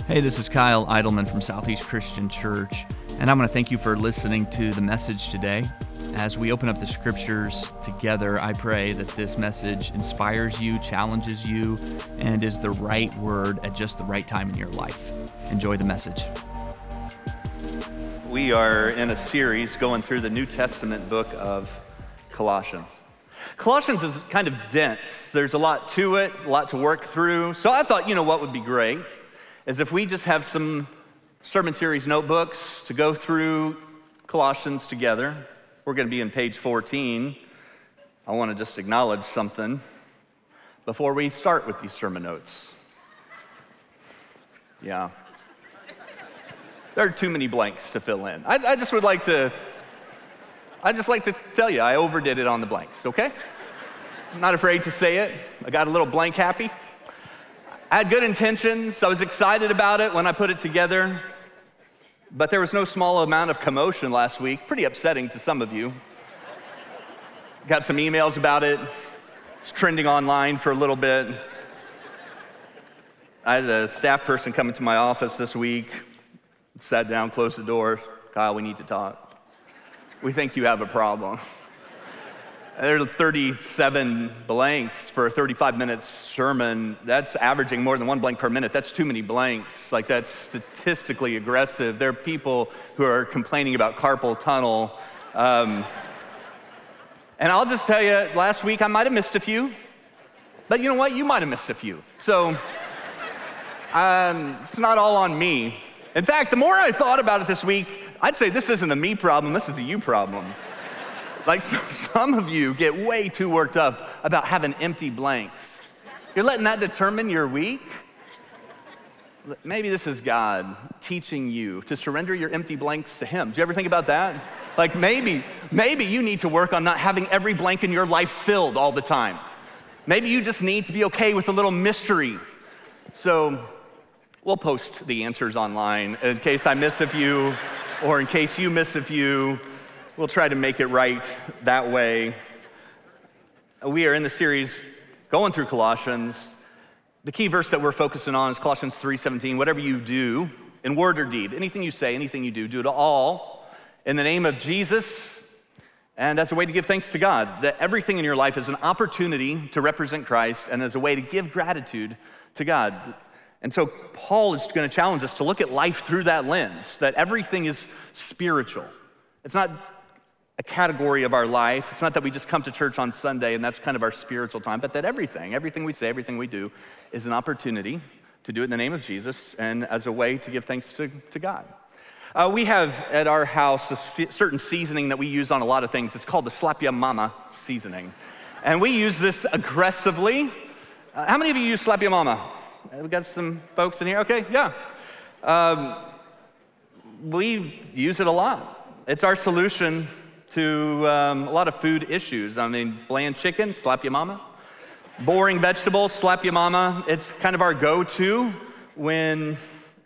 Hey, this is Kyle Eidelman from Southeast Christian Church, and I want to thank you for listening to the message today. As we open up the scriptures together, I pray that this message inspires you, challenges you, and is the right word at just the right time in your life. Enjoy the message. We are in a series going through the New Testament book of Colossians. Colossians is kind of dense. There's a lot to it, a lot to work through. So I thought, what would be great is if we just have some sermon series notebooks to go through Colossians together. We're going to be in page 14. I want to just acknowledge something before we start with these sermon notes. Yeah. There are too many blanks to fill in. I just like to tell you, I overdid it on the blanks, okay? I'm not afraid to say it. I got a little blank happy. I had good intentions. I was excited about it when I put it together. But there was no small amount of commotion last week. Pretty upsetting to some of you. Got some emails about it. It's trending online for a little bit. I had a staff person come into my office this week. Sat down, closed the door. Kyle, we need to talk. We think you have a problem. There's 37 blanks for a 35-minute sermon. That's averaging more than one blank per minute. That's too many blanks. That's statistically aggressive. There are people who are complaining about carpal tunnel. And I'll just tell you, last week I might have missed a few. But you know what? You might have missed a few. So it's not all on me. In fact, the more I thought about it this week, I'd say this isn't a me problem, this is a you problem. Some of you get way too worked up about having empty blanks. You're letting that determine your week? Maybe this is God teaching you to surrender your empty blanks to Him. Do you ever think about that? Maybe you need to work on not having every blank in your life filled all the time. Maybe you just need to be okay with a little mystery. So we'll post the answers online in case I miss a few, or in case you miss a few. We'll try to make it right that way. We are in the series going through Colossians. The key verse that we're focusing on is Colossians 3:17. Whatever you do, in word or deed, anything you say, anything you do it all in the name of Jesus and as a way to give thanks to God. That everything in your life is an opportunity to represent Christ and as a way to give gratitude to God. And so Paul is going to challenge us to look at life through that lens, that everything is spiritual. It's not a category of our life. It's not that we just come to church on Sunday and that's kind of our spiritual time, but that everything we say, everything we do is an opportunity to do it in the name of Jesus and as a way to give thanks to God. We have at our house a certain seasoning that we use on a lot of things. It's called the Slap Ya Mama seasoning. And we use this aggressively. How many of you use Slap Ya Mama? We got some folks in here? Okay, yeah. We use it a lot. It's our solution to a lot of food issues. Bland chicken, Slap Ya Mama. Boring vegetables, Slap Ya Mama. It's kind of our go-to when,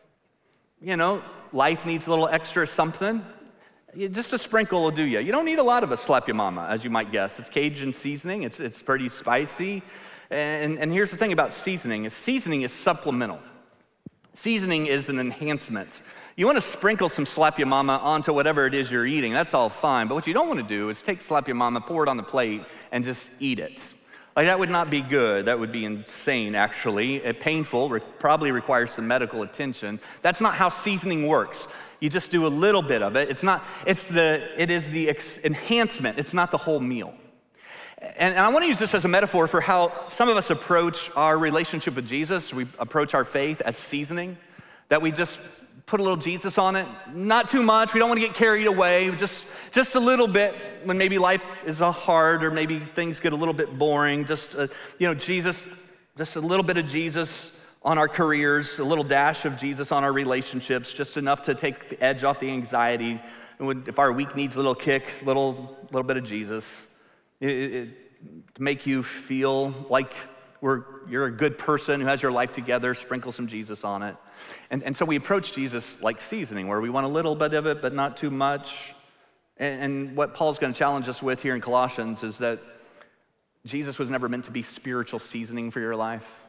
life needs a little extra something. Just a sprinkle will do you. You don't need a lot of a Slap Ya Mama, as you might guess. It's Cajun seasoning. It's pretty spicy. And here's the thing about seasoning is supplemental. Seasoning is an enhancement. You want to sprinkle some Slap Ya Mama onto whatever it is you're eating, that's all fine. But what you don't want to do is take Slap Ya Mama, pour it on the plate, and just eat it. That would not be good. That would be insane, actually. Painful, probably requires some medical attention. That's not how seasoning works. You just do a little bit of it. It is the enhancement. It's not the whole meal. And I want to use this as a metaphor for how some of us approach our relationship with Jesus. We approach our faith as seasoning, that we just put a little Jesus on it. Not too much. We don't want to get carried away. Just a little bit when maybe life is hard or maybe things get a little bit boring. Jesus, just a little bit of Jesus on our careers, a little dash of Jesus on our relationships, just enough to take the edge off the anxiety. And if our week needs a little kick, little bit of Jesus. To make you feel like you're a good person who has your life together, sprinkle some Jesus on it. And so we approach Jesus like seasoning, where we want a little bit of it, but not too much. And what Paul's going to challenge us with here in Colossians is that Jesus was never meant to be spiritual seasoning for your life.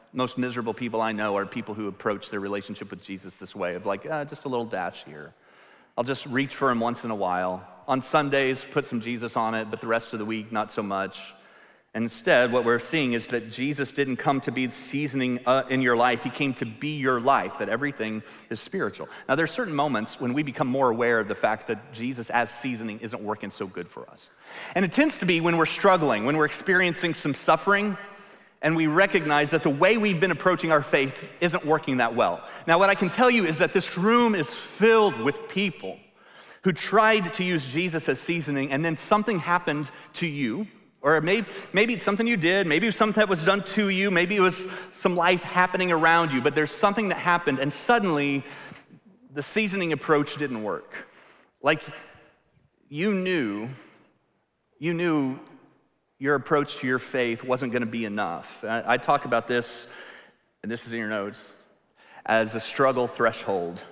most miserable people I know are people who approach their relationship with Jesus this way of like, just a little dash here. I'll just reach for him once in a while. On Sundays, put some Jesus on it, but the rest of the week, not so much. And instead, what we're seeing is that Jesus didn't come to be seasoning in your life. He came to be your life, that everything is spiritual. Now, there are certain moments when we become more aware of the fact that Jesus as seasoning isn't working so good for us. And it tends to be when we're struggling, when we're experiencing some suffering, and we recognize that the way we've been approaching our faith isn't working that well. Now, what I can tell you is that this room is filled with people who tried to use Jesus as seasoning, and then something happened to you. Or maybe it's something you did, maybe it was something that was done to you, maybe it was some life happening around you, but there's something that happened and suddenly the seasoning approach didn't work. Like you knew your approach to your faith wasn't gonna be enough. I talk about this, and this is in your notes, as a struggle threshold,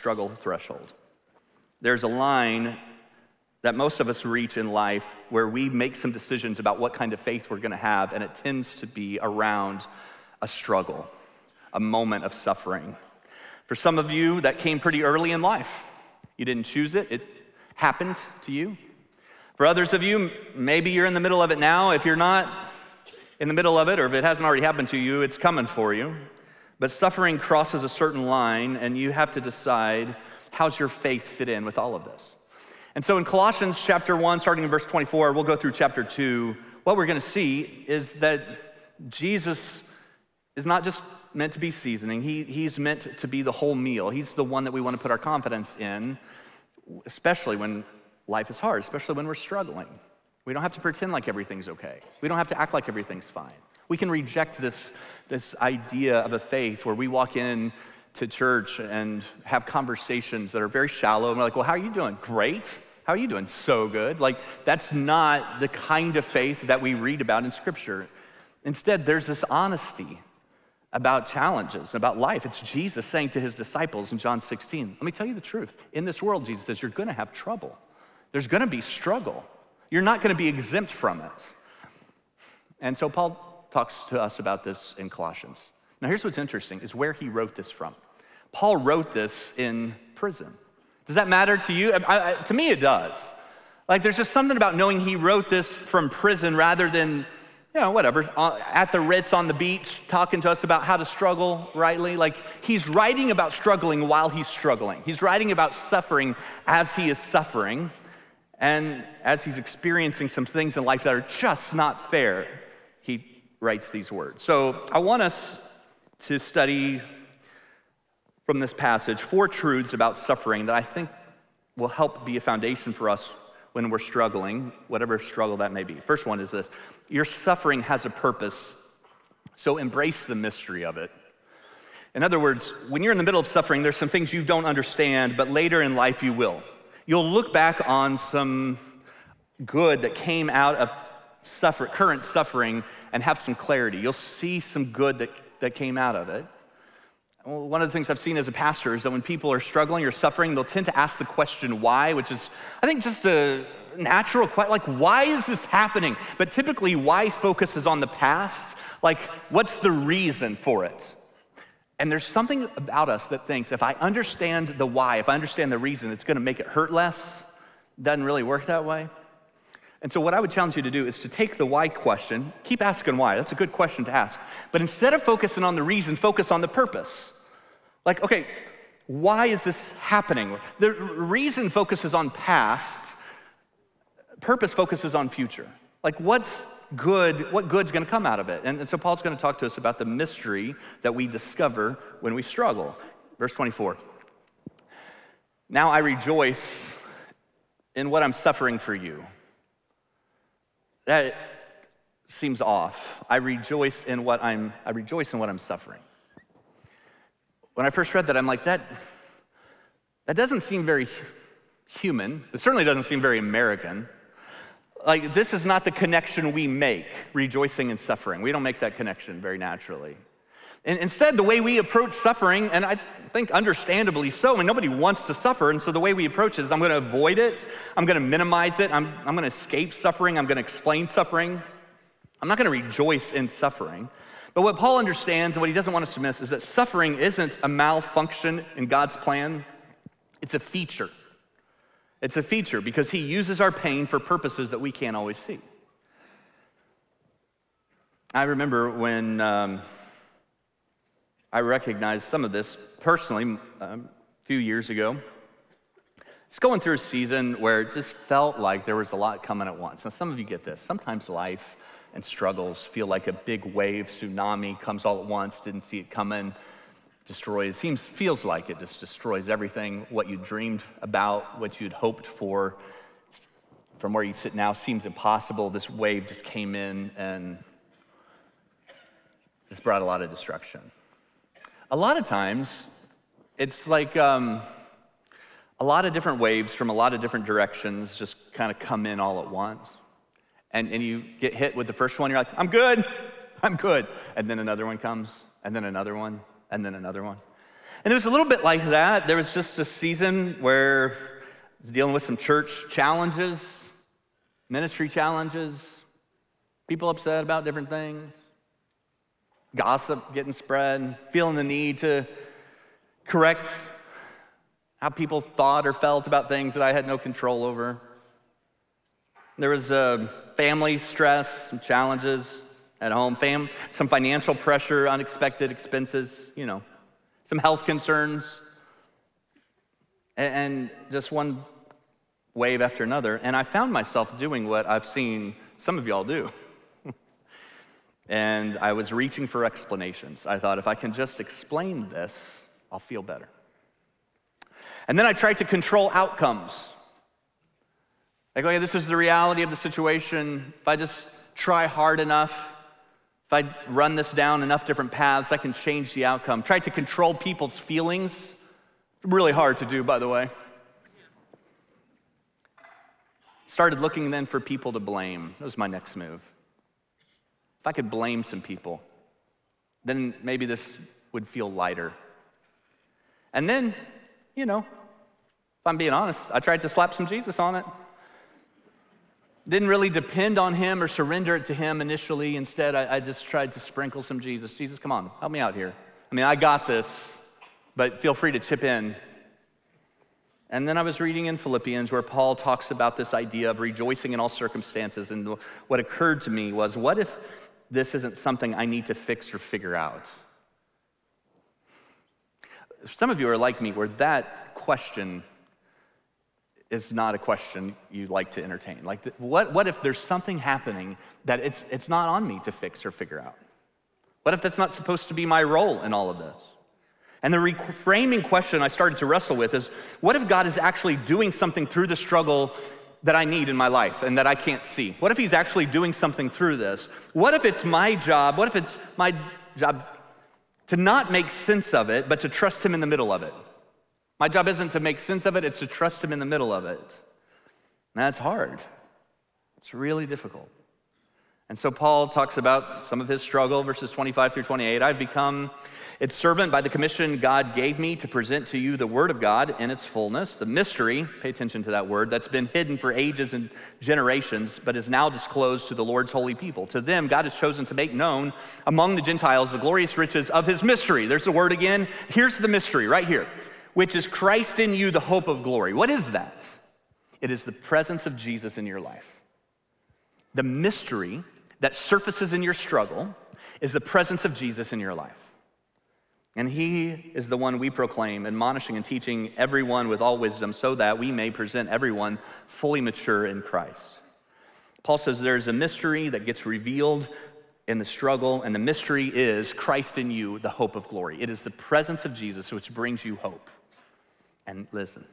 There's a line that most of us reach in life where we make some decisions about what kind of faith we're gonna have, and it tends to be around a struggle, a moment of suffering. For some of you, that came pretty early in life. You didn't choose it, it happened to you. For others of you, maybe you're in the middle of it now. If you're not in the middle of it, or if it hasn't already happened to you, it's coming for you. But suffering crosses a certain line, and you have to decide, how's your faith fit in with all of this? And so in Colossians chapter 1, starting in verse 24, we'll go through chapter 2. What we're gonna see is that Jesus is not just meant to be seasoning, he's meant to be the whole meal. He's the one that we wanna put our confidence in, especially when life is hard, especially when we're struggling. We don't have to pretend like everything's okay. We don't have to act like everything's fine. We can reject this idea of a faith where we walk in to church and have conversations that are very shallow, and we're like, well, how are you doing? Great. How are you doing? So good. Like, that's not the kind of faith that we read about in Scripture. Instead, there's this honesty about challenges, about life. It's Jesus saying to his disciples in John 16, let me tell you the truth. In this world, Jesus says, you're gonna have trouble. There's gonna be struggle. You're not gonna be exempt from it. And so Paul talks to us about this in Colossians. Now here's what's interesting, is where he wrote this from. Paul wrote this in prison. Does that matter to you? To me, it does. Like, there's just something about knowing he wrote this from prison rather than, whatever, at the Ritz on the beach, talking to us about how to struggle rightly. Like, he's writing about struggling while he's struggling. He's writing about suffering as he is suffering, and as he's experiencing some things in life that are just not fair, he writes these words. So I want us to study from this passage 4 truths about suffering that I think will help be a foundation for us when we're struggling, whatever struggle that may be. First one is this: your suffering has a purpose, so embrace the mystery of it. In other words, when you're in the middle of suffering, there's some things you don't understand, but later in life you will. You'll look back on some good that came out of current suffering and have some clarity. You'll see some good that came out of it. Well, one of the things I've seen as a pastor is that when people are struggling or suffering, they'll tend to ask the question why, which is, I think, just a natural question, like, why is this happening? But typically, why focuses on the past, like, what's the reason for it? And there's something about us that thinks, if I understand the why, if I understand the reason, it's gonna make it hurt less. Doesn't really work that way. And so what I would challenge you to do is to take the why question, keep asking why, that's a good question to ask, but instead of focusing on the reason, focus on the purpose. Like, okay, why is this happening? The reason focuses on past, purpose focuses on future. Like, what good's gonna come out of it? And so Paul's gonna talk to us about the mystery that we discover when we struggle. Verse 24. Now I rejoice in what I'm suffering for you. That seems off. I rejoice in what I'm suffering. When I first read that, I'm like, that doesn't seem very human. It certainly doesn't seem very American. Like, this is not the connection we make, rejoicing in suffering. We don't make that connection very naturally. And instead, the way we approach suffering, and I think understandably so, and nobody wants to suffer, and so the way we approach it is I'm gonna avoid it, I'm gonna minimize it, I'm gonna escape suffering, I'm gonna explain suffering. I'm not gonna rejoice in suffering. But what Paul understands and what he doesn't want us to miss is that suffering isn't a malfunction in God's plan. It's a feature. It's a feature because he uses our pain for purposes that we can't always see. I remember when I recognized some of this personally a few years ago. It's going through a season where it just felt like there was a lot coming at once. Now, some of you get this. Sometimes life and struggles feel like a big wave, tsunami comes all at once, didn't see it coming, destroys, feels like it just destroys everything, what you dreamed about, what you'd hoped for. From where you sit now seems impossible. This wave just came in and just brought a lot of destruction. A lot of times, it's like a lot of different waves from a lot of different directions just kind of come in all at once. And you get hit with the first one, you're like, I'm good. And then another one comes, and then another one, and then another one. And it was a little bit like that. There was just a season where I was dealing with some church challenges, ministry challenges, people upset about different things, gossip getting spread, feeling the need to correct how people thought or felt about things that I had no control over. There was family stress, some challenges at home, some financial pressure, unexpected expenses, some health concerns, and just one wave after another. And I found myself doing what I've seen some of y'all do. And I was reaching for explanations. I thought, if I can just explain this, I'll feel better. And then I tried to control outcomes. Like, okay, this is the reality of the situation. If I just try hard enough, if I run this down enough different paths, I can change the outcome. Tried to control people's feelings. Really hard to do, by the way. Started looking then for people to blame. That was my next move. If I could blame some people, then maybe this would feel lighter. And then, if I'm being honest, I tried to slap some Jesus on it. Didn't really depend on him or surrender it to him initially. Instead, I just tried to sprinkle some Jesus. Jesus, come on, help me out here. I got this, but feel free to chip in. And then I was reading in Philippians where Paul talks about this idea of rejoicing in all circumstances. And what occurred to me was, what if this isn't something I need to fix or figure out? Some of you are like me, where that question is not a question you like to entertain. Like, what if there's something happening that it's not on me to fix or figure out? What if that's not supposed to be my role in all of this? And the reframing question I started to wrestle with is, what if God is actually doing something through the struggle that I need in my life and that I can't see? What if he's actually doing something through this? What if it's my job to not make sense of it, but to trust him in the middle of it? My job isn't to make sense of it, it's to trust him in the middle of it. And that's hard. It's really difficult. And so Paul talks about some of his struggle, verses 25 through 28. I've become its servant by the commission God gave me to present to you the word of God in its fullness, the mystery, pay attention to that word, that's been hidden for ages and generations, but is now disclosed to the Lord's holy people. To them, God has chosen to make known among the Gentiles the glorious riches of his mystery. There's the word again. Here's the mystery right here, which is Christ in you, the hope of glory. What is that? It is the presence of Jesus in your life. The mystery that surfaces in your struggle is the presence of Jesus in your life. And he is the one we proclaim, admonishing and teaching everyone with all wisdom, so that we may present everyone fully mature in Christ. Paul says there's a mystery that gets revealed in the struggle, and the mystery is Christ in you, the hope of glory. It is the presence of Jesus which brings you hope. And listen,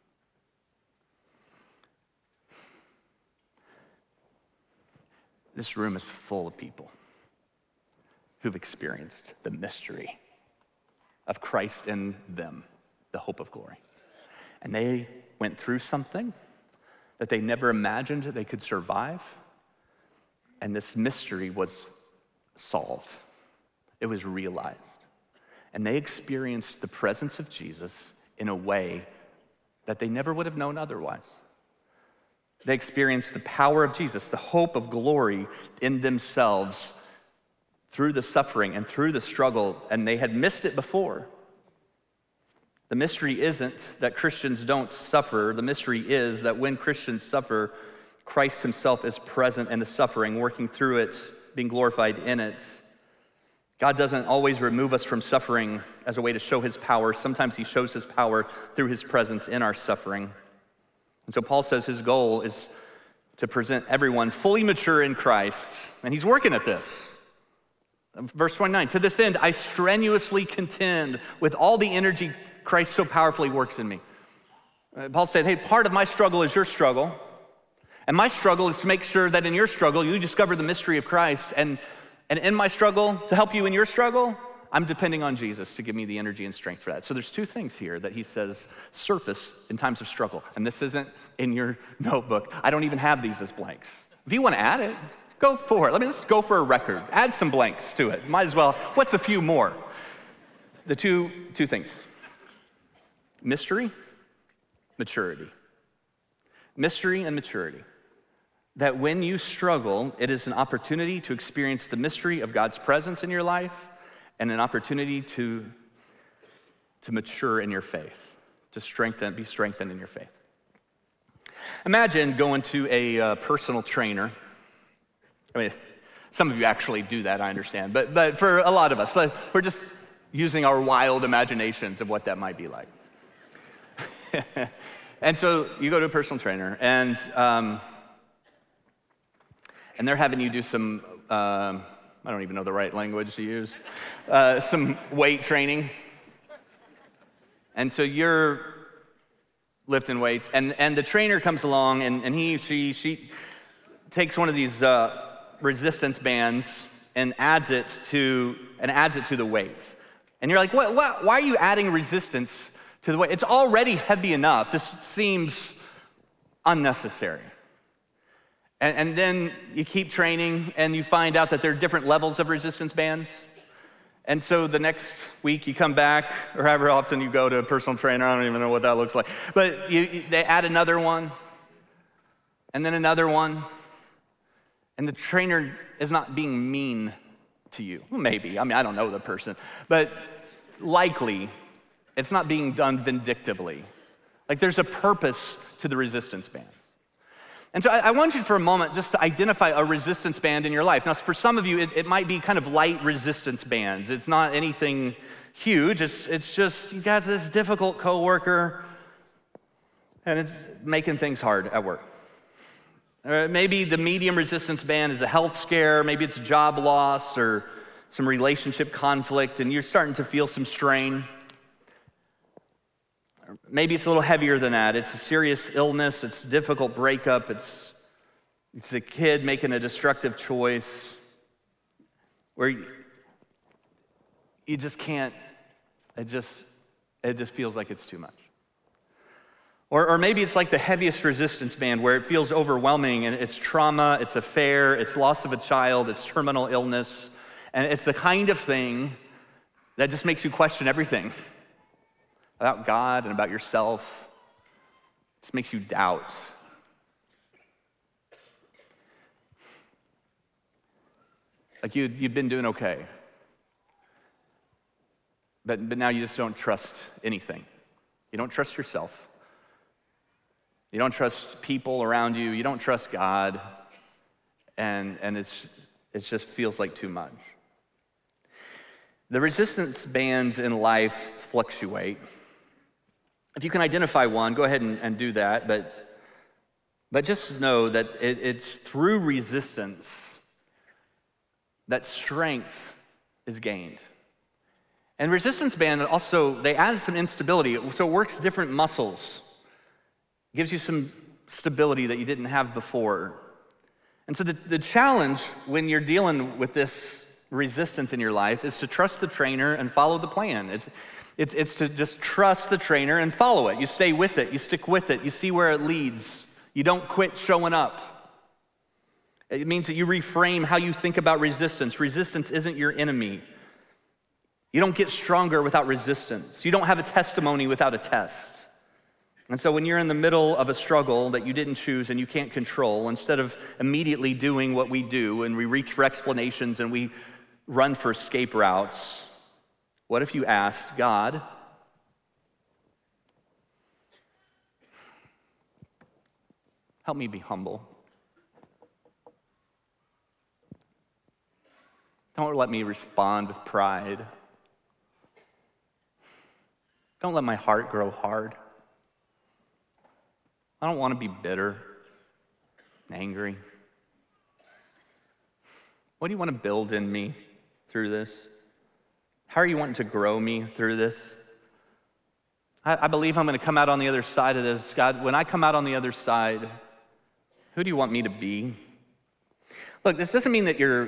this room is full of people who've experienced the mystery of Christ in them, the hope of glory. And they went through something that they never imagined they could survive, and this mystery was solved. It was realized. And they experienced the presence of Jesus in a way that they never would have known otherwise. They experienced the power of Jesus, the hope of glory in themselves through the suffering and through the struggle, and they had missed it before. The mystery isn't that Christians don't suffer. The mystery is that when Christians suffer, Christ himself is present in the suffering, working through it, being glorified in it. God doesn't always remove us from suffering as a way to show his power. Sometimes he shows his power through his presence in our suffering. And so Paul says his goal is to present everyone fully mature in Christ, and he's working at this. Verse 29, to this end, I strenuously contend with all the energy Christ so powerfully works in me. Paul said, hey, part of my struggle is your struggle, and my struggle is to make sure that in your struggle, you discover the mystery of Christ, and in my struggle, to help you in your struggle, I'm depending on Jesus to give me the energy and strength for that. So there's two things here that he says surface in times of struggle, and this isn't in your notebook. I don't even have these as blanks. If you want to add it, go for it. Let's go for a record. Add some blanks to it. Might as well. What's a few more? The two things. Mystery, maturity. Mystery and maturity. That when you struggle, it is an opportunity to experience the mystery of God's presence in your life and an opportunity to mature in your faith, to be strengthened in your faith. Imagine going to a personal trainer. I mean, some of you actually do that, I understand. But for a lot of us, we're just using our wild imaginations of what that might be like. And so you go to a personal trainer, and they're having you do some, I don't even know the right language to use, some weight training. And so you're lifting weights, and the trainer comes along, and she takes one of these resistance bands and adds it to the weight. And you're like, what? Why are you adding resistance to the weight? It's already heavy enough. This seems unnecessary. And then you keep training, and you find out that there are different levels of resistance bands. And so the next week you come back, or however often you go to a personal trainer, I don't even know what that looks like. But they add another one, and then another one. And the trainer is not being mean to you. Well, maybe. I mean, I don't know the person. But likely, it's not being done vindictively. Like there's a purpose to the resistance band. And so I want you for a moment just to identify a resistance band in your life. Now, for some of you, it might be kind of light resistance bands. It's not anything huge. It's just you got this difficult coworker, and it's making things hard at work. Or maybe the medium resistance band is a health scare. Maybe it's job loss or some relationship conflict, and you're starting to feel some strain. Or maybe it's a little heavier than that. It's a serious illness. It's a difficult breakup. It's a kid making a destructive choice where you just can't. It just feels like it's too much. Or maybe it's like the heaviest resistance band where it feels overwhelming, and it's trauma, it's affair, it's loss of a child, it's terminal illness, and it's the kind of thing that just makes you question everything about God and about yourself. It just makes you doubt. Like you've been doing okay, but now you just don't trust anything. You don't trust yourself. You don't trust people around you. You don't trust God. And it just feels like too much. The resistance bands in life fluctuate. If you can identify one, go ahead and do that. But just know that it's through resistance that strength is gained. And resistance band also, they add some instability. So it works different muscles. It gives you some stability that you didn't have before. And so the challenge when you're dealing with this resistance in your life is to trust the trainer and follow the plan. It's to just trust the trainer and follow it. You stay with it. You stick with it. You see where it leads. You don't quit showing up. It means that you reframe how you think about resistance. Resistance isn't your enemy. You don't get stronger without resistance. You don't have a testimony without a test. And so when you're in the middle of a struggle that you didn't choose and you can't control, instead of immediately doing what we do and we reach for explanations and we run for escape routes, what if you asked God, help me be humble. Don't let me respond with pride. Don't let my heart grow hard. I don't want to be bitter, angry. What do you want to build in me through this? How are you wanting to grow me through this? I believe I'm going to come out on the other side of this. God, when I come out on the other side, who do you want me to be? Look, this doesn't mean that you're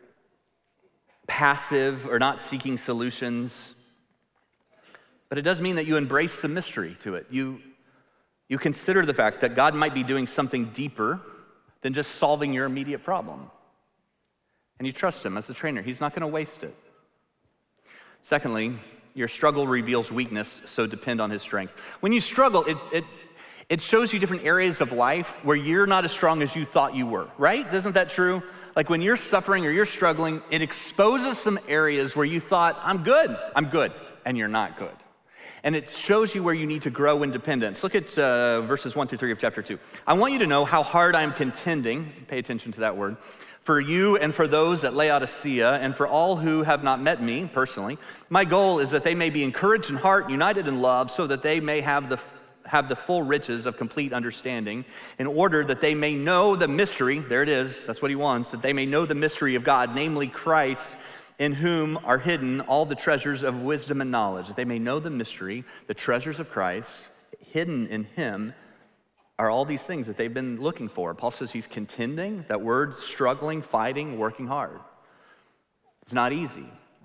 passive or not seeking solutions, but it does mean that you embrace the mystery to it. You consider the fact that God might be doing something deeper than just solving your immediate problem. And you trust him as the trainer. He's not going to waste it. Secondly, your struggle reveals weakness, so depend on his strength. When you struggle, it shows you different areas of life where you're not as strong as you thought you were, right? Isn't that true? Like when you're suffering or you're struggling, it exposes some areas where you thought, I'm good, and you're not good. And it shows you where you need to grow in dependence. Look at verses 1-3 of chapter 2. I want you to know how hard I am contending, pay attention to that word, for you and for those at Laodicea and for all who have not met me personally. My goal is that they may be encouraged in heart, united in love, so that they may have the full riches of complete understanding, in order that they may know the mystery, there it is, that's what he wants, that they may know the mystery of God, namely Christ, in whom are hidden all the treasures of wisdom and knowledge. That they may know the mystery, the treasures of Christ, hidden in him, are all these things that they've been looking for. Paul says he's contending, that word, struggling, fighting, working hard. It's not easy.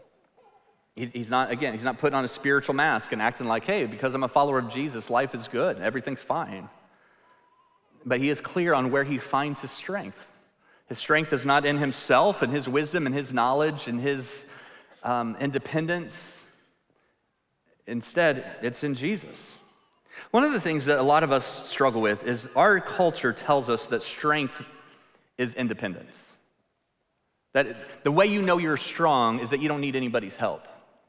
He's not putting on a spiritual mask and acting like, hey, because I'm a follower of Jesus, life is good, everything's fine. But he is clear on where he finds his strength. His strength is not in himself and his wisdom and his knowledge and his independence. Instead, it's in Jesus. One of the things that a lot of us struggle with is our culture tells us that strength is independence. That the way you know you're strong is that you don't need anybody's help.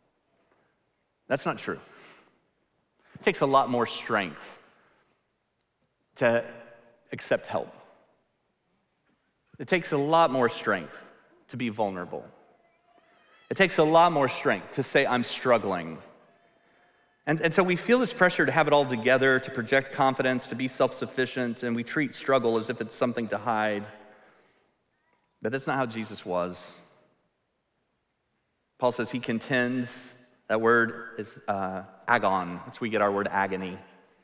That's not true. It takes a lot more strength to accept help. It takes a lot more strength to be vulnerable. It takes a lot more strength to say, I'm struggling. And so we feel this pressure to have it all together, to project confidence, to be self-sufficient, and we treat struggle as if it's something to hide. But that's not how Jesus was. Paul says he contends. That word is agon. That's where we get our word agony.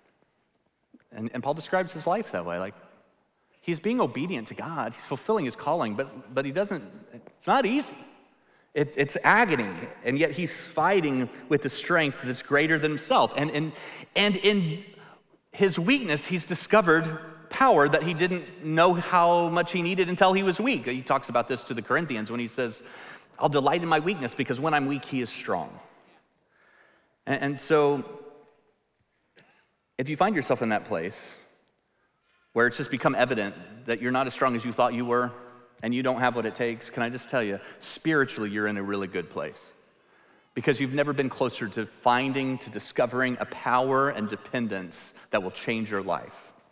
And Paul describes his life that way. Like, he's being obedient to God. He's fulfilling his calling, but he doesn't, it's not easy. It's agony, and yet he's fighting with the strength that's greater than himself. And in his weakness, he's discovered power that he didn't know how much he needed until he was weak. He talks about this to the Corinthians when he says, I'll delight in my weakness because when I'm weak, he is strong. And so if you find yourself in that place where it's just become evident that you're not as strong as you thought you were, and you don't have what it takes, can I just tell you, spiritually, you're in a really good place. Because you've never been closer to discovering a power and dependence that will change your life.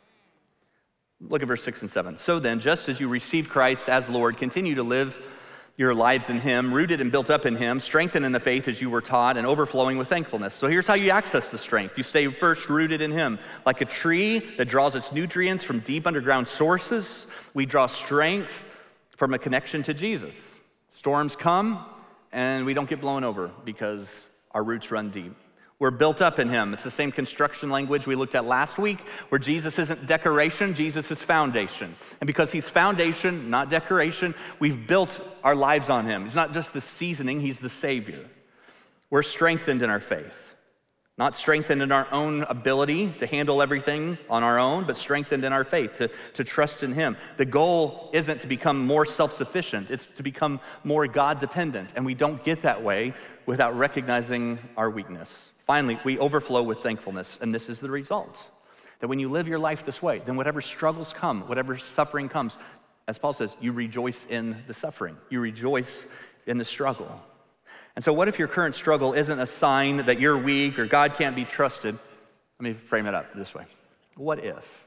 Look at verse 6 and 7. So then, just as you received Christ as Lord, continue to live your lives in him, rooted and built up in him, strengthened in the faith as you were taught, and overflowing with thankfulness. So here's how you access the strength. You stay first rooted in him. Like a tree that draws its nutrients from deep underground sources, we draw strength from a connection to Jesus. Storms come, and we don't get blown over because our roots run deep. We're built up in him. It's the same construction language we looked at last week, where Jesus isn't decoration, Jesus is foundation. And because he's foundation, not decoration, we've built our lives on him. He's not just the seasoning, he's the Savior. We're strengthened in our faith. Not strengthened in our own ability to handle everything on our own, but strengthened in our faith, to trust in him. The goal isn't to become more self-sufficient, it's to become more God-dependent. And we don't get that way without recognizing our weakness. Finally, we overflow with thankfulness, and this is the result. That when you live your life this way, then whatever struggles come, whatever suffering comes, as Paul says, you rejoice in the suffering. You rejoice in the struggle. And so what if your current struggle isn't a sign that you're weak or God can't be trusted? Let me frame it up this way. What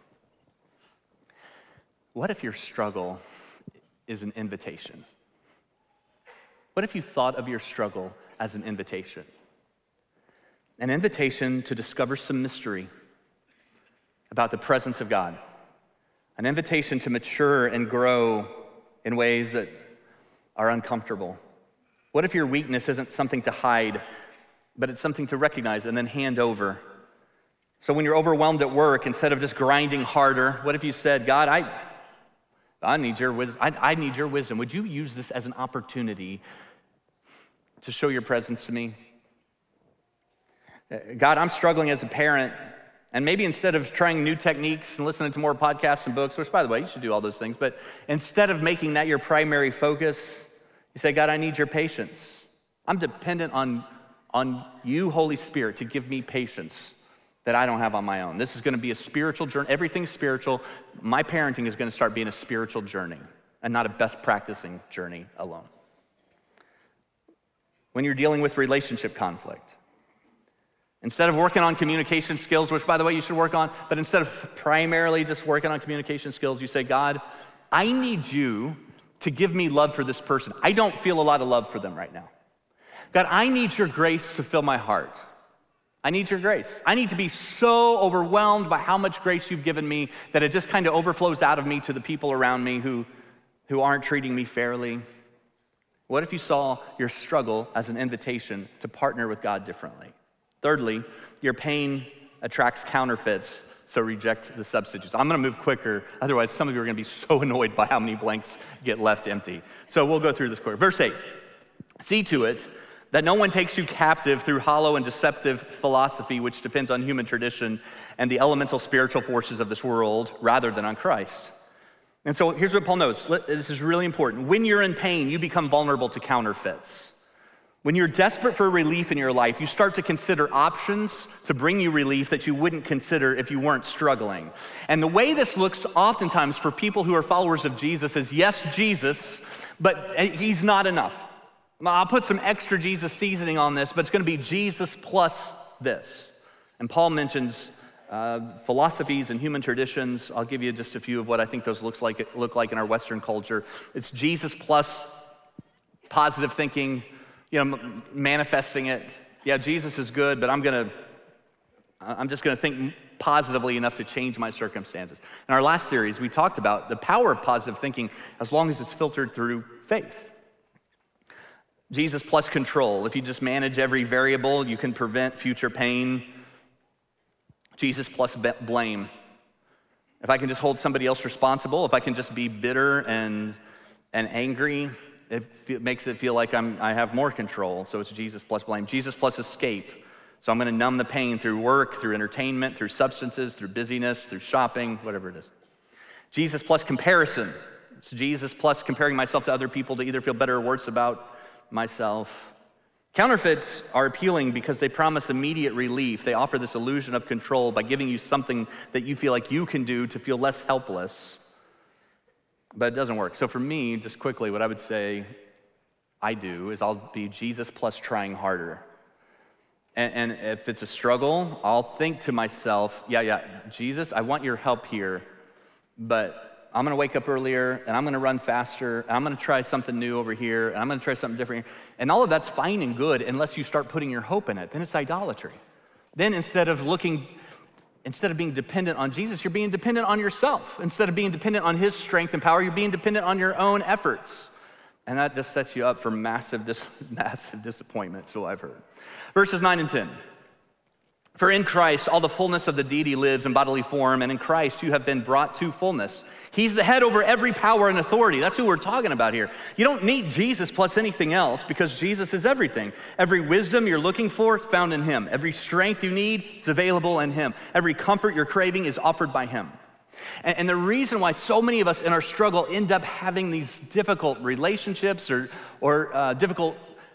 if your struggle is an invitation? What if you thought of your struggle as an invitation? An invitation to discover some mystery about the presence of God. An invitation to mature and grow in ways that are uncomfortable. What if your weakness isn't something to hide, but it's something to recognize and then hand over? So when you're overwhelmed at work, instead of just grinding harder, what if you said, God, I need your wisdom. I need your wisdom. Would you use this as an opportunity to show your presence to me? God, I'm struggling as a parent, and maybe instead of trying new techniques and listening to more podcasts and books, which by the way, you should do all those things, but instead of making that your primary focus, you say, God, I need your patience. I'm dependent on you, Holy Spirit, to give me patience that I don't have on my own. This is going to be a spiritual journey. Everything's spiritual. My parenting is going to start being a spiritual journey and not a best practicing journey alone. When you're dealing with relationship conflict, instead of working on communication skills, which by the way you should work on, but instead of primarily just working on communication skills, you say, God, I need you to give me love for this person. I don't feel a lot of love for them right now. God, I need your grace to fill my heart. I need your grace. I need to be so overwhelmed by how much grace you've given me that it just kind of overflows out of me to the people around me who aren't treating me fairly. What if you saw your struggle as an invitation to partner with God differently? Thirdly, your pain attracts counterfeits, so reject the substitutes. I'm gonna move quicker, otherwise some of you are gonna be so annoyed by how many blanks get left empty. So we'll go through this quick. Verse 8, see to it that no one takes you captive through hollow and deceptive philosophy, which depends on human tradition and the elemental spiritual forces of this world, rather than on Christ. And so here's what Paul knows. This is really important. When you're in pain, you become vulnerable to counterfeits. When you're desperate for relief in your life, you start to consider options to bring you relief that you wouldn't consider if you weren't struggling. And the way this looks oftentimes for people who are followers of Jesus is, yes, Jesus, but he's not enough. I'll put some extra Jesus seasoning on this, but it's going to be Jesus plus this. And Paul mentions philosophies and human traditions. I'll give you just a few of what I think those look like in our Western culture. It's Jesus plus positive thinking, manifesting it. Yeah, Jesus is good, but I'm just gonna think positively enough to change my circumstances. In our last series, we talked about the power of positive thinking as long as it's filtered through faith. Jesus plus control. If you just manage every variable, you can prevent future pain. Jesus plus blame. If I can just hold somebody else responsible, if I can just be bitter and angry, it makes it feel like I have more control. So it's Jesus plus blame. Jesus plus escape. So I'm going to numb the pain through work, through entertainment, through substances, through busyness, through shopping, whatever it is. Jesus plus comparison. It's Jesus plus comparing myself to other people to either feel better or worse about myself. Counterfeits are appealing because they promise immediate relief. They offer this illusion of control by giving you something that you feel like you can do to feel less helpless. But it doesn't work. So for me, just quickly, what I would say I do is I'll be Jesus plus trying harder. And if it's a struggle, I'll think to myself, yeah, Jesus, I want your help here, but I'm gonna wake up earlier, and I'm gonna run faster, and I'm gonna try something new over here, and I'm gonna try something different here. And all of that's fine and good unless you start putting your hope in it. Then it's idolatry. Then instead of being dependent on Jesus, you're being dependent on yourself. Instead of being dependent on his strength and power, you're being dependent on your own efforts. And that just sets you up for massive disappointment, so I've heard. Verses 9 and 10. For in Christ, all the fullness of the deity lives in bodily form, and in Christ you have been brought to fullness. He's the head over every power and authority. That's who we're talking about here. You don't need Jesus plus anything else because Jesus is everything. Every wisdom you're looking for is found in him. Every strength you need is available in him. Every comfort you're craving is offered by him. And the reason why so many of us in our struggle end up having these difficult relationships or difficult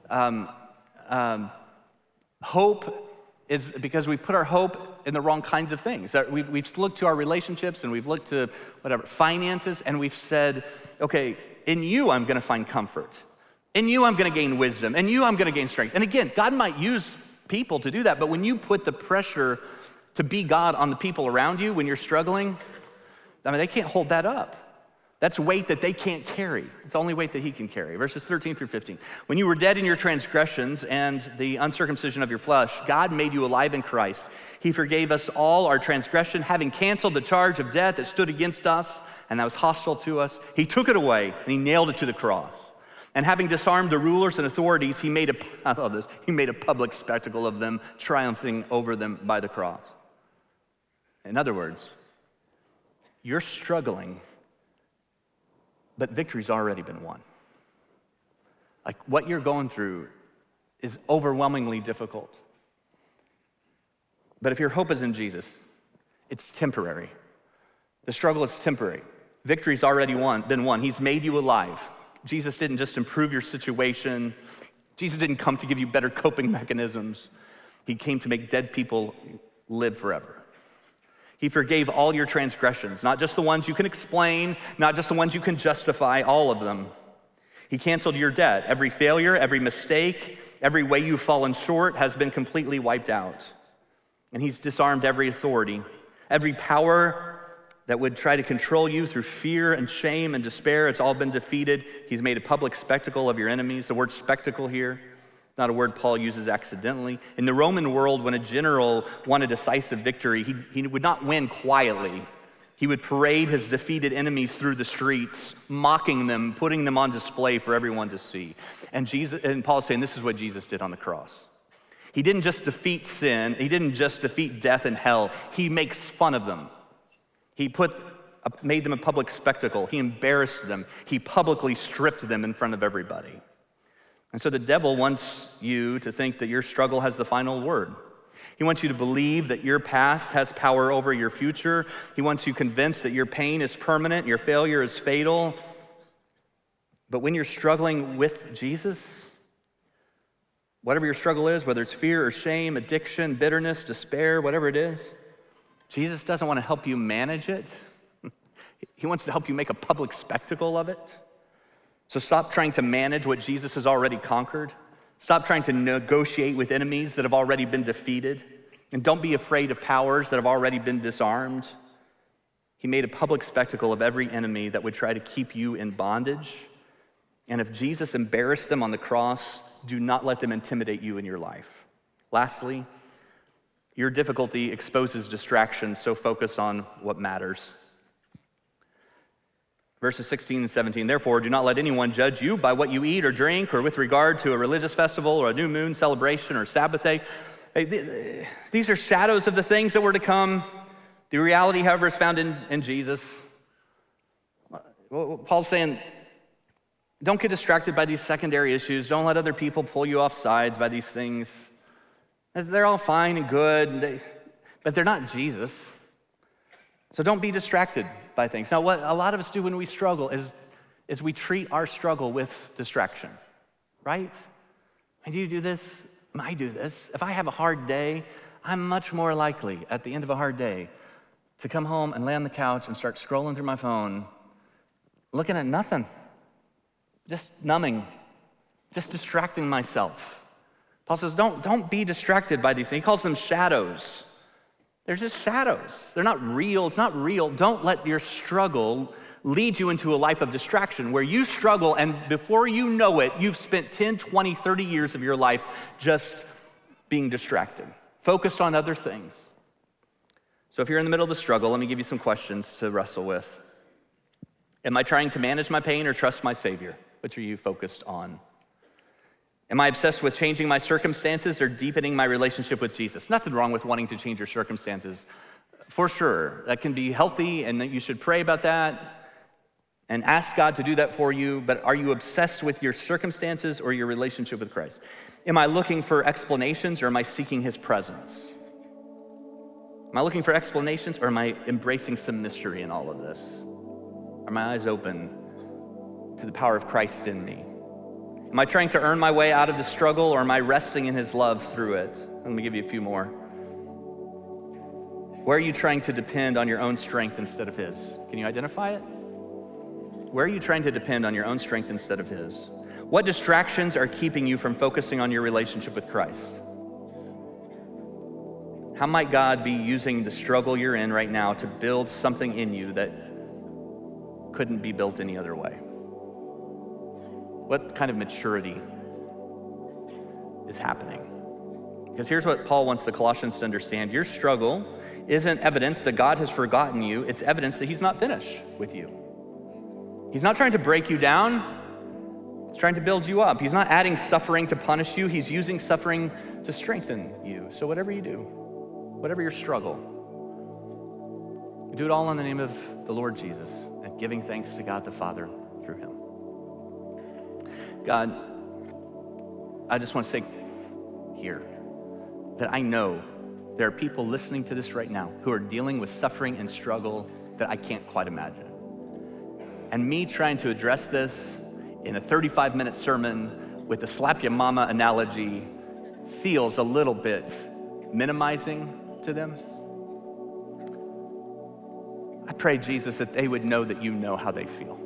hope is because we've put our hope in the wrong kinds of things. We've looked to our relationships and we've looked to finances, and we've said, okay, in you I'm gonna find comfort. In you, I'm going to gain wisdom. In you, I'm going to gain strength. And again, God might use people to do that, but when you put the pressure to be God on the people around you when you're struggling, I mean, they can't hold that up. That's weight that they can't carry. It's the only weight that he can carry. Verses 13 through 15. When you were dead in your transgressions and the uncircumcision of your flesh, God made you alive in Christ. He forgave us all our transgression, having canceled the charge of debt that stood against us and that was hostile to us. He took it away and he nailed it to the cross. And having disarmed the rulers and authorities, he made a public spectacle of them, triumphing over them by the cross. In other words, you're struggling, but victory's already been won. Like what you're going through is overwhelmingly difficult. But if your hope is in Jesus, it's temporary. The struggle is temporary. Victory's already been won. He's made you alive. Jesus didn't just improve your situation. Jesus didn't come to give you better coping mechanisms. He came to make dead people live forever. He forgave all your transgressions, not just the ones you can explain, not just the ones you can justify, all of them. He canceled your debt. Every failure, every mistake, every way you've fallen short has been completely wiped out. And he's disarmed every authority, every power that would try to control you through fear and shame and despair. It's all been defeated. He's made a public spectacle of your enemies. The word spectacle here, not a word Paul uses accidentally. In the Roman world, when a general won a decisive victory, he would not win quietly. He would parade his defeated enemies through the streets, mocking them, putting them on display for everyone to see. And Paul's saying this is what Jesus did on the cross. He didn't just defeat sin. He didn't just defeat death and hell. He makes fun of them. He made them a public spectacle. He embarrassed them. He publicly stripped them in front of everybody. And so the devil wants you to think that your struggle has the final word. He wants you to believe that your past has power over your future. He wants you convinced that your pain is permanent, your failure is fatal. But when you're struggling with Jesus, whatever your struggle is, whether it's fear or shame, addiction, bitterness, despair, whatever it is, Jesus doesn't want to help you manage it. He wants to help you make a public spectacle of it. So stop trying to manage what Jesus has already conquered. Stop trying to negotiate with enemies that have already been defeated. And don't be afraid of powers that have already been disarmed. He made a public spectacle of every enemy that would try to keep you in bondage. And if Jesus embarrassed them on the cross, do not let them intimidate you in your life. Lastly, your difficulty exposes distractions, so focus on what matters. Verses 16 and 17, therefore, do not let anyone judge you by what you eat or drink or with regard to a religious festival or a new moon celebration or Sabbath day. These are shadows of the things that were to come. The reality, however, is found in Jesus. Paul's saying, don't get distracted by these secondary issues. Don't let other people pull you off sides by these things. They're all fine and good, but they're not Jesus. So don't be distracted by things. Now, what a lot of us do when we struggle is we treat our struggle with distraction, right? And do you do this? I do this. If I have a hard day, I'm much more likely at the end of a hard day to come home and lay on the couch and start scrolling through my phone, looking at nothing, just numbing, just distracting myself. Paul says, don't be distracted by these things. He calls them shadows. They're just shadows. They're not real. It's not real. Don't let your struggle lead you into a life of distraction where you struggle and before you know it, you've spent 10, 20, 30 years of your life just being distracted, focused on other things. So if you're in the middle of the struggle, let me give you some questions to wrestle with. Am I trying to manage my pain or trust my Savior? Which are you focused on? Am I obsessed with changing my circumstances or deepening my relationship with Jesus? Nothing wrong with wanting to change your circumstances, for sure. That can be healthy, and that you should pray about that and ask God to do that for you. But are you obsessed with your circumstances or your relationship with Christ? Am I looking for explanations or am I seeking his presence? Am I looking for explanations or am I embracing some mystery in all of this? Are my eyes open to the power of Christ in me? Am I trying to earn my way out of the struggle or am I resting in his love through it? Let me give you a few more. Where are you trying to depend on your own strength instead of his? Can you identify it? Where are you trying to depend on your own strength instead of his? What distractions are keeping you from focusing on your relationship with Christ? How might God be using the struggle you're in right now to build something in you that couldn't be built any other way? What kind of maturity is happening? Because here's what Paul wants the Colossians to understand. Your struggle isn't evidence that God has forgotten you. It's evidence that he's not finished with you. He's not trying to break you down. He's trying to build you up. He's not adding suffering to punish you. He's using suffering to strengthen you. So whatever you do, whatever your struggle, do it all in the name of the Lord Jesus and giving thanks to God the Father through him. God, I just want to say here that I know there are people listening to this right now who are dealing with suffering and struggle that I can't quite imagine. And me trying to address this in a 35-minute sermon with the slap your mama analogy feels a little bit minimizing to them. I pray, Jesus, that they would know that you know how they feel.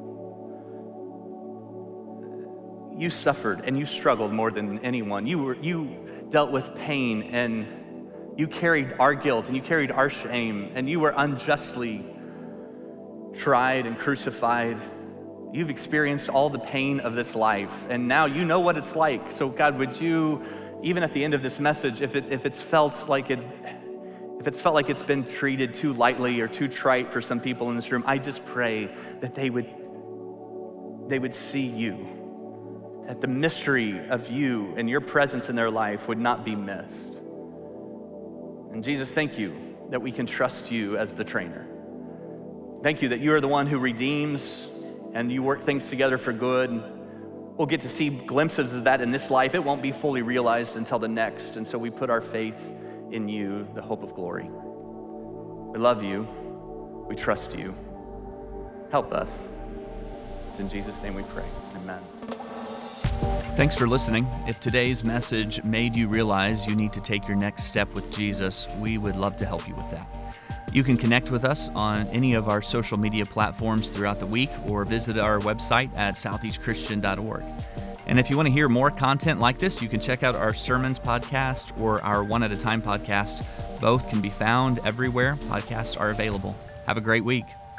You suffered and you struggled more than anyone. You dealt with pain, and you carried our guilt and you carried our shame, and you were unjustly tried and crucified. You've experienced all the pain of this life, and now you know what it's like. So God, would you, even at the end of this message, if it's felt like it's been treated too lightly or too trite for some people in this room, I just pray that they would see you, that the mystery of you and your presence in their life would not be missed. And Jesus, thank you that we can trust you as the trainer. Thank you that you are the one who redeems and you work things together for good. We'll get to see glimpses of that in this life. It won't be fully realized until the next. And so we put our faith in you, the hope of glory. We love you. We trust you. Help us. It's in Jesus' name we pray. Amen. Thanks for listening. If today's message made you realize you need to take your next step with Jesus, we would love to help you with that. You can connect with us on any of our social media platforms throughout the week or visit our website at southeastchristian.org. And if you want to hear more content like this, you can check out our Sermons podcast or our One at a Time podcast. Both can be found everywhere podcasts are available. Have a great week.